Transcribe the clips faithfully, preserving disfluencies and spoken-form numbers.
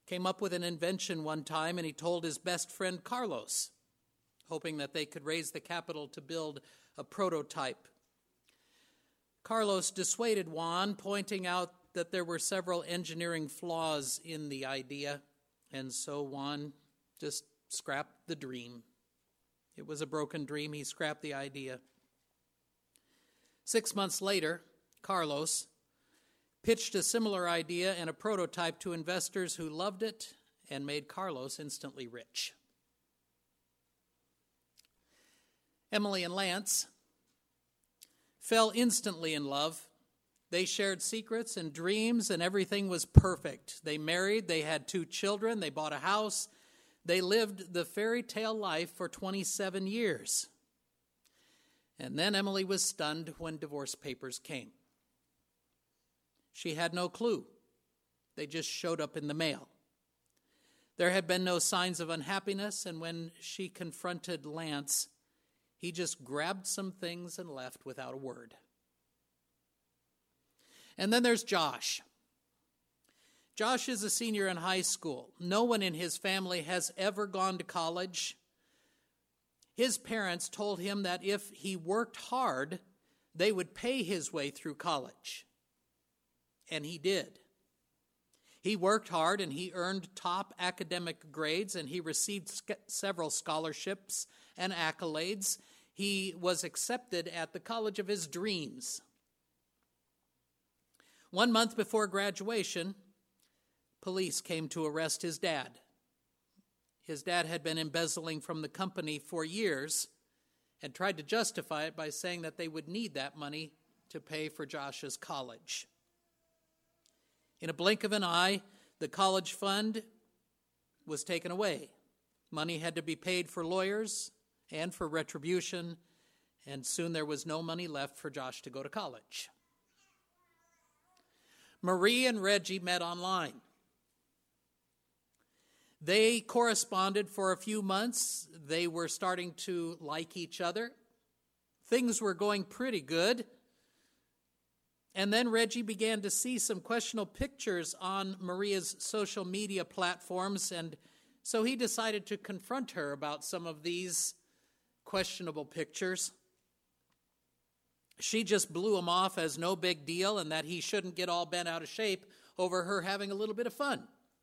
came up with an invention one time, and he told his best friend Carlos, hoping that they could raise the capital to build a prototype. Carlos dissuaded Juan, pointing out that there were several engineering flaws in the idea, and so Juan just scrapped the dream. It was a broken dream. He scrapped the idea. Six months later, Carlos pitched a similar idea and a prototype to investors who loved it and made Carlos instantly rich. Emily and Lance fell instantly in love. They shared secrets and dreams, and everything was perfect. They married, they had two children, they bought a house. They lived the fairy tale life for twenty-seven years. And then Emily was stunned when divorce papers came. She had no clue. They just showed up in the mail. There had been no signs of unhappiness, and when she confronted Lance, he just grabbed some things and left without a word. And then there's Josh. Josh is a senior in high school. No one in his family has ever gone to college. His parents told him that if he worked hard, they would pay his way through college. And he did. He worked hard and he earned top academic grades, and he received sc- several scholarships and accolades. He was accepted at the college of his dreams. One month before graduation, police came to arrest his dad. His dad had been embezzling from the company for years and tried to justify it by saying that they would need that money to pay for Josh's college. In a blink of an eye, the college fund was taken away. Money had to be paid for lawyers and for retribution, and soon there was no money left for Josh to go to college. Marie and Reggie met online. They corresponded for a few months. They were starting to like each other. Things were going pretty good. And then Reggie began to see some questionable pictures on Maria's social media platforms, and so he decided to confront her about some of these questionable pictures. She just blew him off as no big deal and that he shouldn't get all bent out of shape over her having a little bit of fun.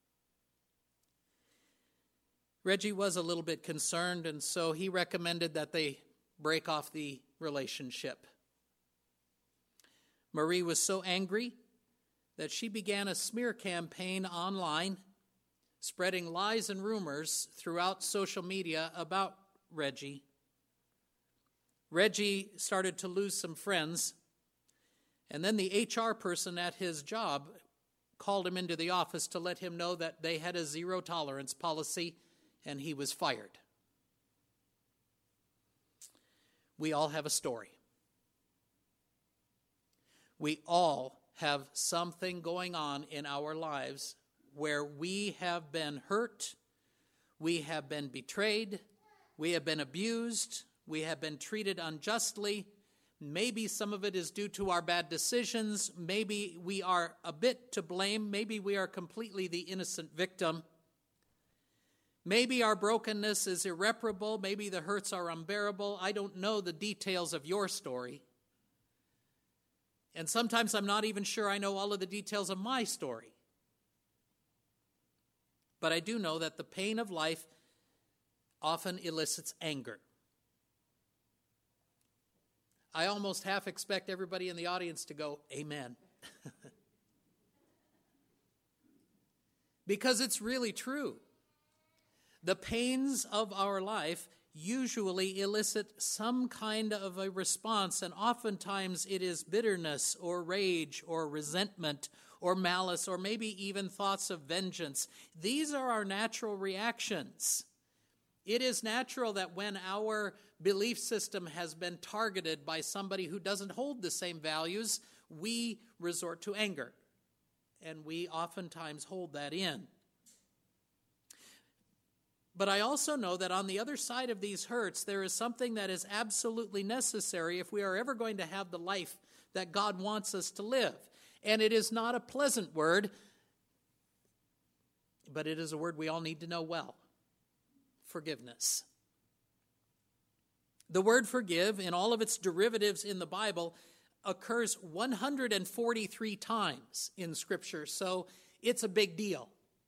Reggie was a little bit concerned, and so he recommended that they break off the relationship. Marie was so angry that she began a smear campaign online, spreading lies and rumors throughout social media about Reggie. Reggie started to lose some friends, and then the H R person at his job called him into the office to let him know that they had a zero tolerance policy, and he was fired. We all have a story. We all have something going on in our lives where we have been hurt, we have been betrayed, we have been abused, we have been treated unjustly. Maybe some of it is due to our bad decisions. Maybe we are a bit to blame. Maybe we are completely the innocent victim. Maybe our brokenness is irreparable. Maybe the hurts are unbearable. I don't know the details of your story. And sometimes I'm not even sure I know all of the details of my story. But I do know that the pain of life often elicits anger. I almost half expect everybody in the audience to go, amen. Because it's really true. The pains of our life usually elicit some kind of a response, and oftentimes it is bitterness or rage or resentment or malice or maybe even thoughts of vengeance. These are our natural reactions. It is natural that when our belief system has been targeted by somebody who doesn't hold the same values, we resort to anger, and we oftentimes hold that in. But I also know that on the other side of these hurts, there is something that is absolutely necessary if we are ever going to have the life that God wants us to live. And it is not a pleasant word, but it is a word we all need to know well. Forgiveness. The word forgive, in all of its derivatives in the Bible, occurs one hundred forty-three times in Scripture, so it's a big deal.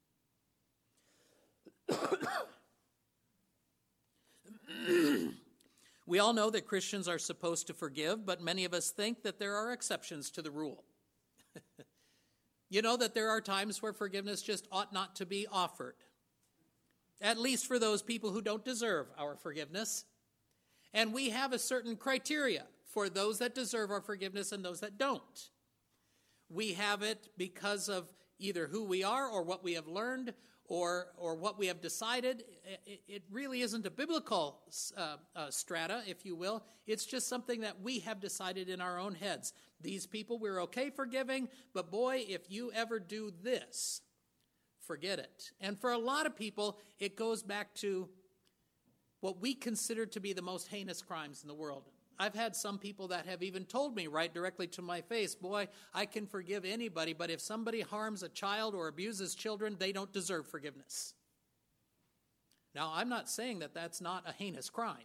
We all know that Christians are supposed to forgive, but many of us think that there are exceptions to the rule. You know that there are times where forgiveness just ought not to be offered, at least for those people who don't deserve our forgiveness. And we have a certain criteria for those that deserve our forgiveness and those that don't. We have it because of either who we are or what we have learned or or what we have decided. It, it really isn't a biblical uh, uh, strata, if you will. It's just something that we have decided in our own heads. These people we're okay forgiving, but boy, if you ever do this, forget it. And for a lot of people, it goes back to what we consider to be the most heinous crimes in the world. I've had some people that have even told me right directly to my face, boy, I can forgive anybody, but if somebody harms a child or abuses children, they don't deserve forgiveness. Now, I'm not saying that that's not a heinous crime.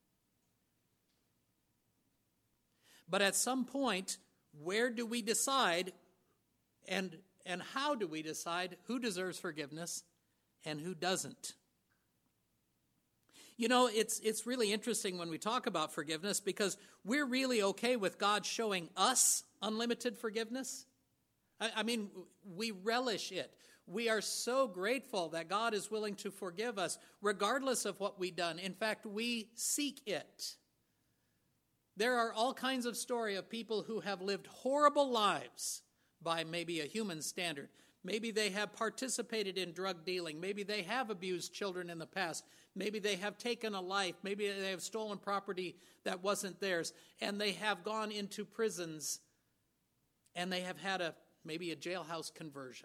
But at some point, where do we decide and, and how do we decide who deserves forgiveness and who doesn't? You know, it's it's really interesting when we talk about forgiveness because we're really okay with God showing us unlimited forgiveness. I, I mean, we relish it. We are so grateful that God is willing to forgive us regardless of what we've done. In fact, we seek it. There are all kinds of stories of people who have lived horrible lives by maybe a human standard. Maybe they have participated in drug dealing. Maybe they have abused children in the past. Maybe they have taken a life. Maybe they have stolen property that wasn't theirs. And they have gone into prisons and they have had a maybe a jailhouse conversion.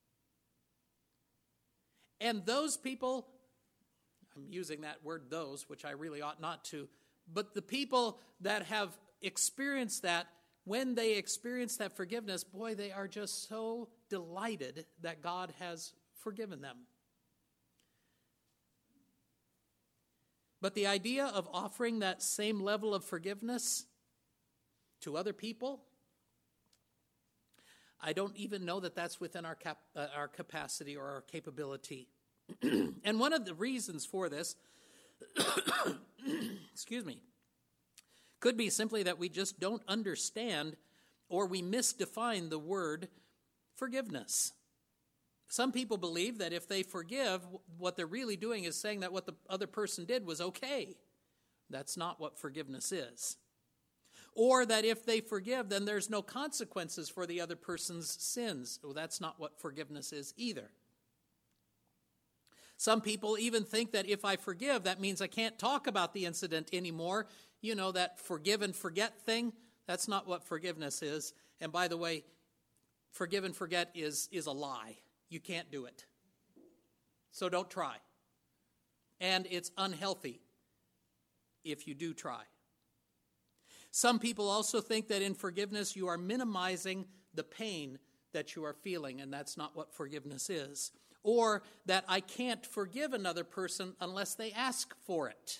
And those people, I'm using that word those, which I really ought not to, but the people that have experienced that, when they experience that forgiveness, boy, they are just so delighted that God has forgiven them. But the idea of offering that same level of forgiveness to other people, I don't even know that that's within our cap, uh, our capacity or our capability. And one of the reasons for this, excuse me, could be simply that we just don't understand or we misdefine the word forgiveness. Some people believe that if they forgive, what they're really doing is saying that what the other person did was okay. That's not what forgiveness is. Or that if they forgive, then there's no consequences for the other person's sins. Well, that's not what forgiveness is either. Some people even think that if I forgive, that means I can't talk about the incident anymore. You know, that forgive and forget thing. That's not what forgiveness is. And by the way, forgive and forget is, is a lie. You can't do it. So don't try. And it's unhealthy if you do try. Some people also think that in forgiveness you are minimizing the pain that you are feeling, and that's not what forgiveness is. Or that I can't forgive another person unless they ask for it.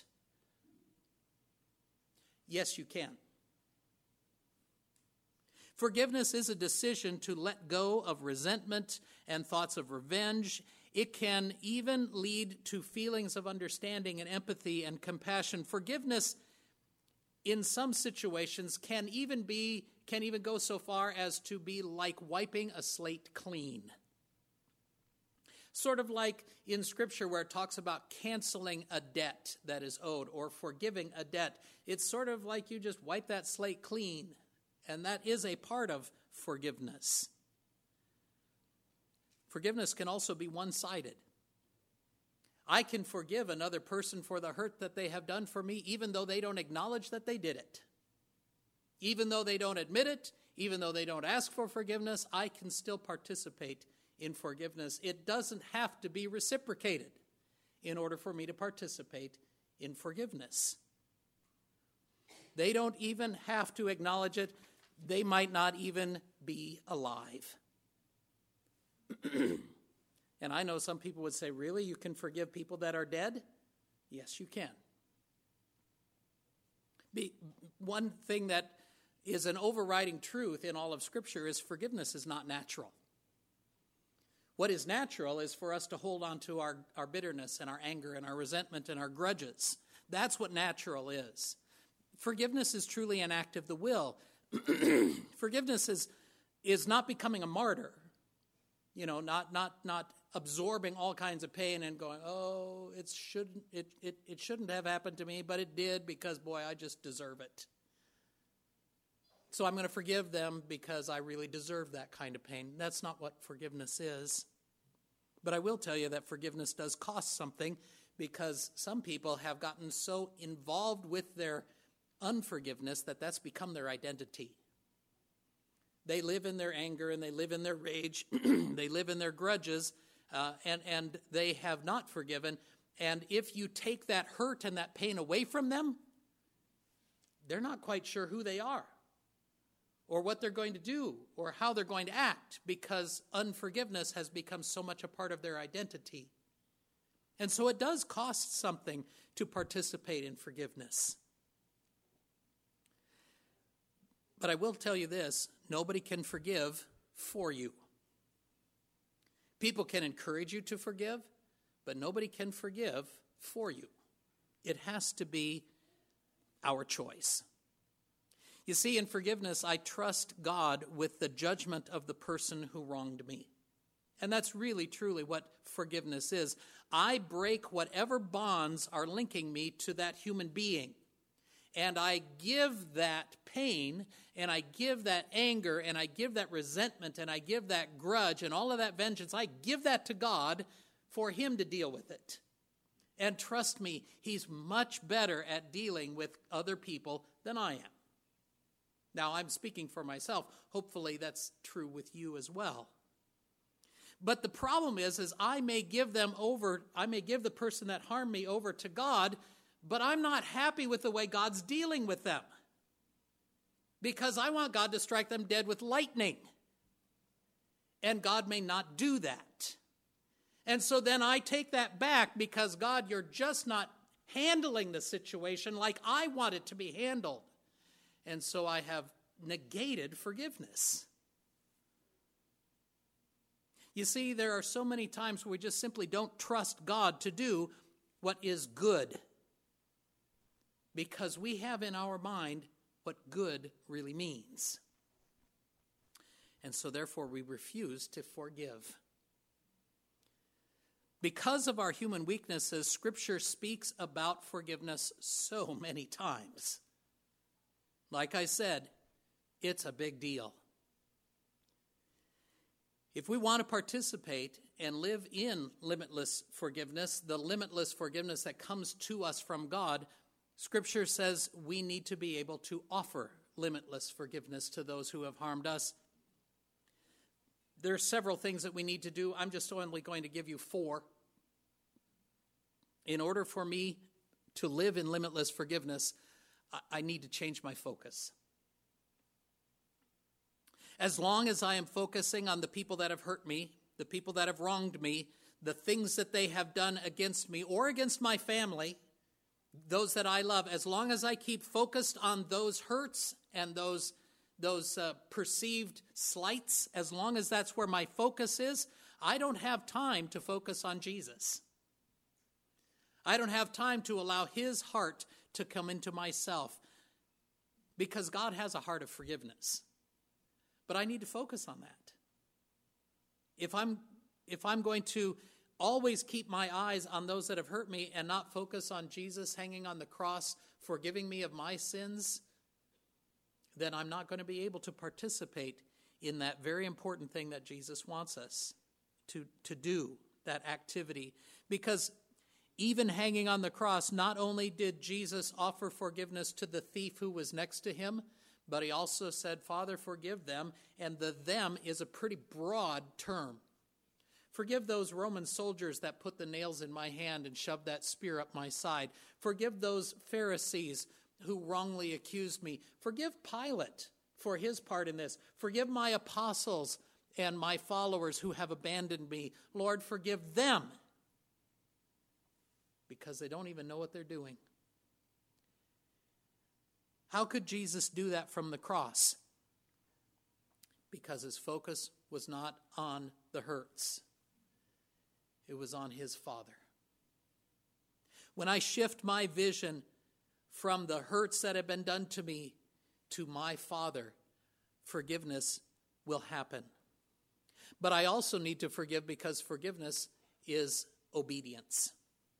Yes, you can. Forgiveness is a decision to let go of resentment and thoughts of revenge. It can even lead to feelings of understanding and empathy and compassion. Forgiveness, in some situations, can even be can even go so far as to be like wiping a slate clean. Sort of like in Scripture where it talks about canceling a debt that is owed or forgiving a debt. It's sort of like you just wipe that slate clean, and that is a part of forgiveness. Forgiveness can also be one-sided. I can forgive another person for the hurt that they have done for me, even though they don't acknowledge that they did it. Even though they don't admit it, even though they don't ask for forgiveness, I can still participate in forgiveness. It doesn't have to be reciprocated in order for me to participate in forgiveness. They don't even have to acknowledge it. They might not even be alive. And I know some people would say, really, you can forgive people that are dead? Yes, you can. Be, one thing that is an overriding truth in all of Scripture is forgiveness is not natural. What is natural is for us to hold on to our, our bitterness and our anger and our resentment and our grudges. That's what natural is. Forgiveness is truly an act of the will. Forgiveness is, is not becoming a martyr. You know, not not not absorbing all kinds of pain and going, oh, it shouldn't it, it, it shouldn't have happened to me, but it did because, boy, I just deserve it. So I'm going to forgive them because I really deserve that kind of pain. That's not what forgiveness is. But I will tell you that forgiveness does cost something, because some people have gotten so involved with their unforgiveness that that's become their identity. They live in their anger and they live in their rage. They live in their grudges, uh, and, and they have not forgiven. And if you take that hurt and that pain away from them, they're not quite sure who they are or what they're going to do or how they're going to act, because unforgiveness has become so much a part of their identity. And so it does cost something to participate in forgiveness. But I will tell you this, nobody can forgive for you. People can encourage you to forgive, but nobody can forgive for you. It has to be our choice. You see, in forgiveness, I trust God with the judgment of the person who wronged me. And that's really, truly what forgiveness is. I break whatever bonds are linking me to that human being. And I give that pain, and I give that anger, and I give that resentment, and I give that grudge, and all of that vengeance. I give that to God for him to deal with it. And trust me, he's much better at dealing with other people than I am. Now, I'm speaking for myself. Hopefully that's true with you as well. But the problem is, is I may give them over, I may give the person that harmed me over to God, but I'm not happy with the way God's dealing with them, because I want God to strike them dead with lightning. And God may not do that. And so then I take that back, because God, you're just not handling the situation like I want it to be handled. And so I have negated forgiveness. You see, there are so many times where we just simply don't trust God to do what is good, because we have in our mind what good really means. And so therefore we refuse to forgive. Because of our human weaknesses, Scripture speaks about forgiveness so many times. Like I said, it's a big deal. If we want to participate and live in limitless forgiveness, the limitless forgiveness that comes to us from God, Scripture says we need to be able to offer limitless forgiveness to those who have harmed us. There are several things that we need to do. I'm just only going to give you four. In order for me to live in limitless forgiveness, I need to change my focus. As long as I am focusing on the people that have hurt me, the people that have wronged me, the things that they have done against me or against my family, those that I love, as long as I keep focused on those hurts and those, those uh, perceived slights, as long as that's where my focus is, I don't have time to focus on Jesus. I don't have time to allow his heart to come into myself, because God has a heart of forgiveness. But I need to focus on that. If I'm, if I'm going to always keep my eyes on those that have hurt me and not focus on Jesus hanging on the cross, forgiving me of my sins, then I'm not going to be able to participate in that very important thing that Jesus wants us to, to do, that activity. Because even hanging on the cross, not only did Jesus offer forgiveness to the thief who was next to him, but he also said, Father, forgive them. And the them is a pretty broad term. Forgive those Roman soldiers that put the nails in my hand and shoved that spear up my side. Forgive those Pharisees who wrongly accused me. Forgive Pilate for his part in this. Forgive my apostles and my followers who have abandoned me. Lord, forgive them, because they don't even know what they're doing. How could Jesus do that from the cross? Because his focus was not on the hurts. It was on his Father. When I shift my vision from the hurts that have been done to me to my Father, forgiveness will happen. But I also need to forgive, because forgiveness is obedience.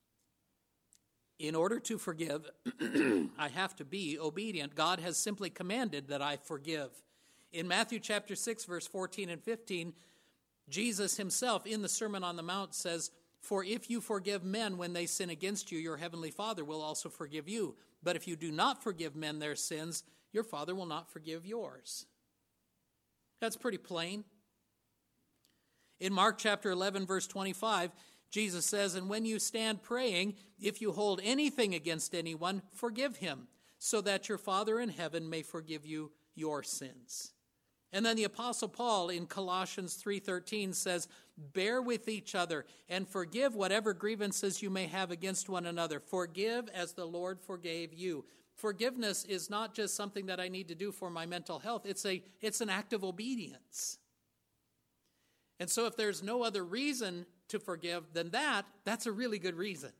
In order to forgive, I have to be obedient. God has simply commanded that I forgive. In Matthew chapter six, verse fourteen and fifteen, Jesus himself in the Sermon on the Mount says, "For if you forgive men when they sin against you, your heavenly Father will also forgive you. But if you do not forgive men their sins, your Father will not forgive yours." That's pretty plain. In Mark chapter eleven, verse twenty-five, Jesus says, "And when you stand praying, if you hold anything against anyone, forgive him, so that your Father in heaven may forgive you your sins." And then the Apostle Paul in Colossians three thirteen says, "Bear with each other and forgive whatever grievances you may have against one another. Forgive as the Lord forgave you." Forgiveness is not just something that I need to do for my mental health. It's a, it's an act of obedience. And so if there's no other reason to forgive than that, that's a really good reason.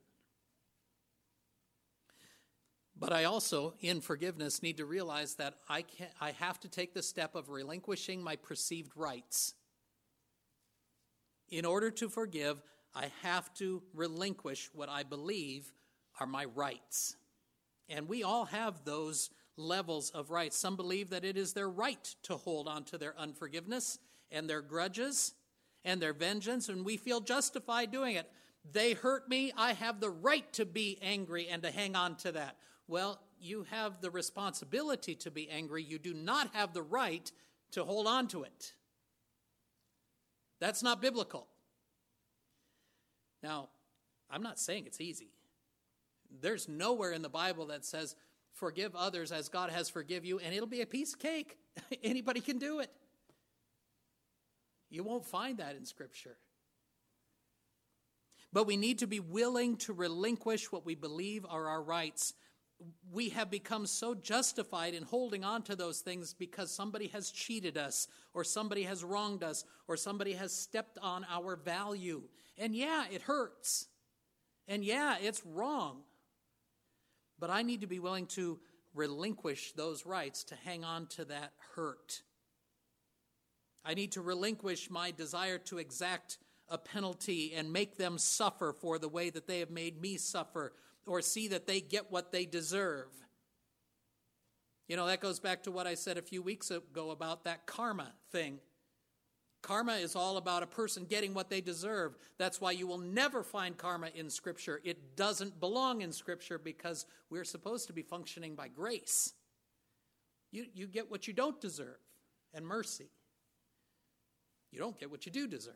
But I also, in forgiveness, need to realize that I can't, I have to take the step of relinquishing my perceived rights. In order to forgive, I have to relinquish what I believe are my rights. And we all have those levels of rights. Some believe that it is their right to hold on to their unforgiveness and their grudges and their vengeance, and we feel justified doing it. They hurt me, I have the right to be angry and to hang on to that. Well, you have the responsibility to be angry. You do not have the right to hold on to it. That's not biblical. Now, I'm not saying it's easy. There's nowhere in the Bible that says, forgive others as God has forgive you, and it'll be a piece of cake. Anybody can do it. You won't find that in Scripture. But we need to be willing to relinquish what we believe are our rights. We have become so justified in holding on to those things because somebody has cheated us, or somebody has wronged us, or somebody has stepped on our value. And yeah, it hurts. And yeah, it's wrong. But I need to be willing to relinquish those rights to hang on to that hurt. I need to relinquish my desire to exact a penalty and make them suffer for the way that they have made me suffer, or see that they get what they deserve. You know, that goes back to what I said a few weeks ago about that karma thing. Karma is all about a person getting what they deserve. That's why you will never find karma in Scripture. It doesn't belong in Scripture because we're supposed to be functioning by grace. You, you get what you don't deserve, and mercy. You don't get what you do deserve.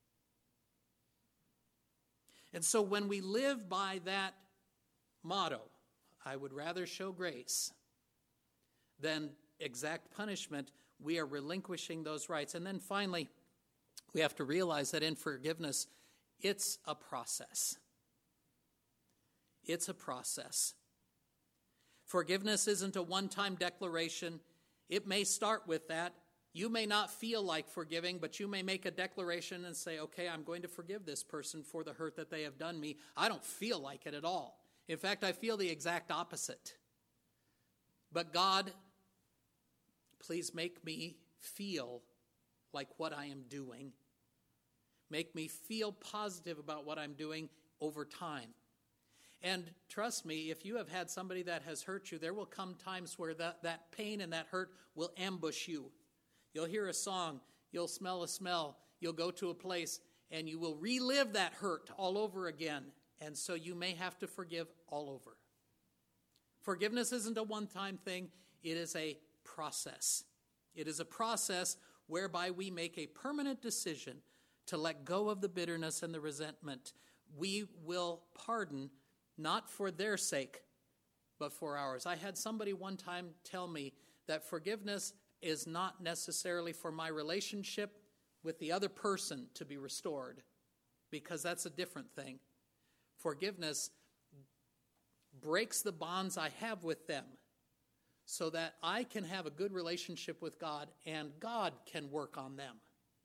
And so when we live by that motto, I would rather show grace than exact punishment, we are relinquishing those rights. And then finally, we have to realize that in forgiveness, it's a process. It's a process. Forgiveness isn't a one-time declaration. It may start with that. You may not feel like forgiving, but you may make a declaration and say, okay, I'm going to forgive this person for the hurt that they have done me. I don't feel like it at all. In fact, I feel the exact opposite. But God, please make me feel like what I am doing. Make me feel positive about what I'm doing over time. And trust me, if you have had somebody that has hurt you, there will come times where that, that pain and that hurt will ambush you. You'll hear a song, you'll smell a smell, you'll go to a place, and you will relive that hurt all over again. And so you may have to forgive all over. Forgiveness isn't a one-time thing. It is a process. It is a process whereby we make a permanent decision to let go of the bitterness and the resentment. We will pardon, not for their sake, but for ours. I had somebody one time tell me that forgiveness is not necessarily for my relationship with the other person to be restored, because that's a different thing. Forgiveness breaks the bonds I have with them so that I can have a good relationship with God and God can work on them.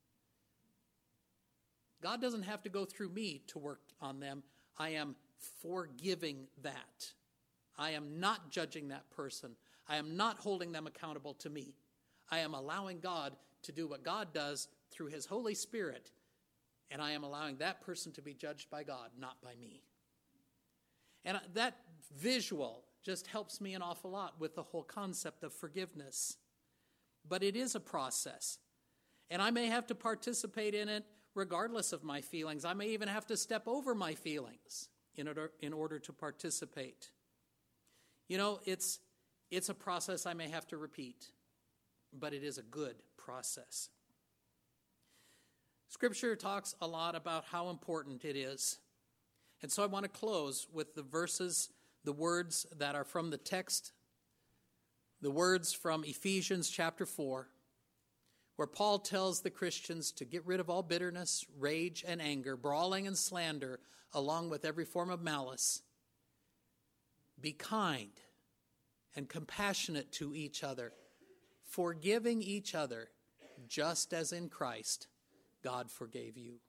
God doesn't have to go through me to work on them. I am forgiving that. I am not judging that person. I am not holding them accountable to me. I am allowing God to do what God does through his Holy Spirit, and I am allowing that person to be judged by God, not by me. And that visual just helps me an awful lot with the whole concept of forgiveness. But it is a process, and I may have to participate in it regardless of my feelings. I may even have to step over my feelings in order, in order to participate. You know, it's, it's a process I may have to repeat, but it is a good process. Scripture talks a lot about how important it is. And so I want to close with the verses, the words that are from the text, the words from Ephesians chapter four, where Paul tells the Christians to get rid of all bitterness, rage, and anger, brawling and slander, along with every form of malice. Be kind and compassionate to each other, forgiving each other, just as in Christ God forgave you.